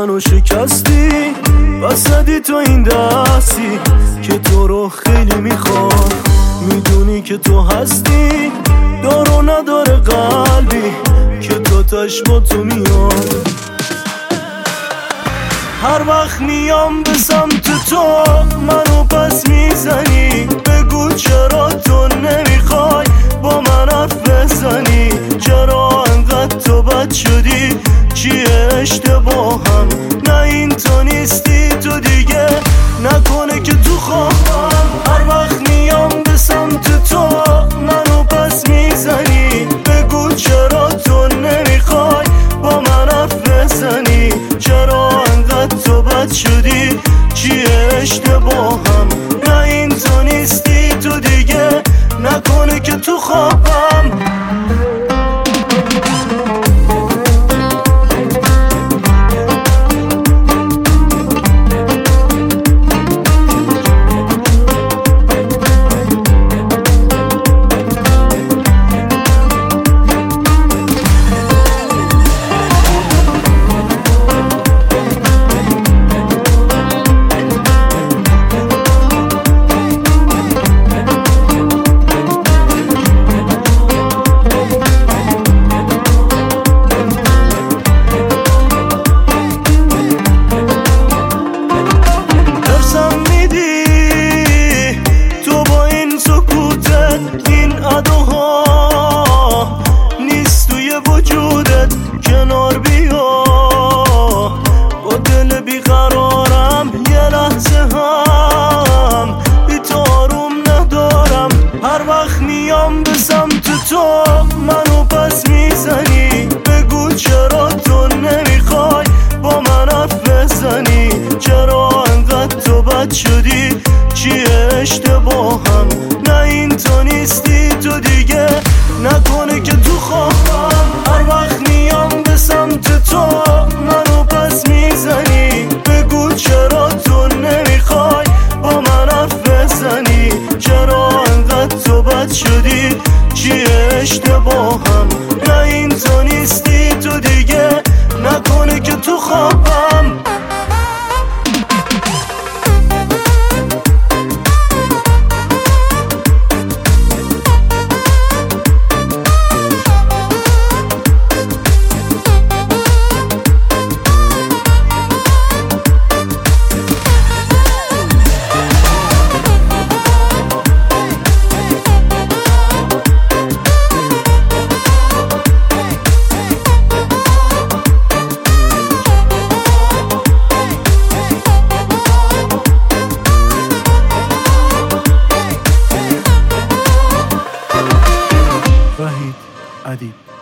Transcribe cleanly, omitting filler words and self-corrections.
منو شکستی و زدی تو این دستی که تو رو خیلی میخوام. میدونی که تو هستی دار و نداره قلبی که تو تشم تو میاد. هر وقت میام به سمت تو منو پس میزنی. بگو چرا تو نمیخوای با من حرف بزنی؟ چرا انقدر تو بد شدی؟ چیه اشتباهم؟ نه این تو نیستی تو دیگه، نکنه که تو خوابم. هر وقت میام به سمت تو منو پس میزنی. بگو چرا تو نمیخوای با من حرف بزنی؟ چرا انقدر تو بد شدی؟ چیه اشتباهم؟ نه این تو نیستی تو دیگه، نکنه که تو خوابم. کنار بیا با دل بیقرارم، یه لحظه هم بی تو آروم ندارم. هر وقت میام به سمت تو منو پس میزنی. بگو چرا تو نمیخوای با من حرف بزنی؟ چرا انقدر تو بد شدی؟ چیه اشتباهم؟ نه این تو نیستی تو دیگه، نکنه که تو خوابم. هر وقت میام به سمت تو منو پس میزنی. بگو چرا تو نمیخوای با من حرف بزنی؟ چرا انقدر تو بد شدی؟ چیه اشتباهم؟ نه این تو نیستی تو دیگه، نکنه که تو خوابم. وحید ادیب.